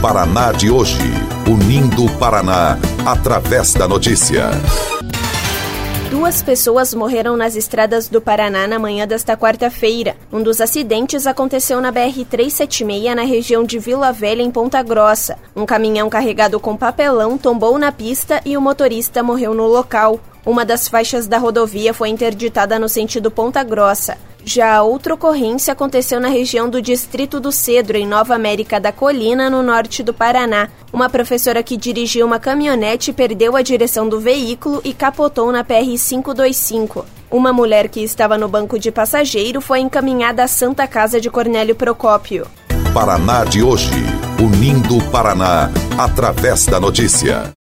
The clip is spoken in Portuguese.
Paraná de hoje, unindo o Paraná através da notícia. 2 pessoas morreram nas estradas do Paraná na manhã desta quarta-feira. Um dos acidentes aconteceu na BR-376, na região de Vila Velha, em Ponta Grossa. Um caminhão carregado com papelão tombou na pista e o motorista morreu no local. Uma das faixas da rodovia foi interditada no sentido Ponta Grossa. Já a outra ocorrência aconteceu na região do Distrito do Cedro, em Nova América da Colina, no norte do Paraná. Uma professora que dirigia uma caminhonete perdeu a direção do veículo e capotou na PR-525. Uma mulher que estava no banco de passageiro foi encaminhada à Santa Casa de Cornélio Procópio. Paraná de hoje, unindo o Paraná através da notícia.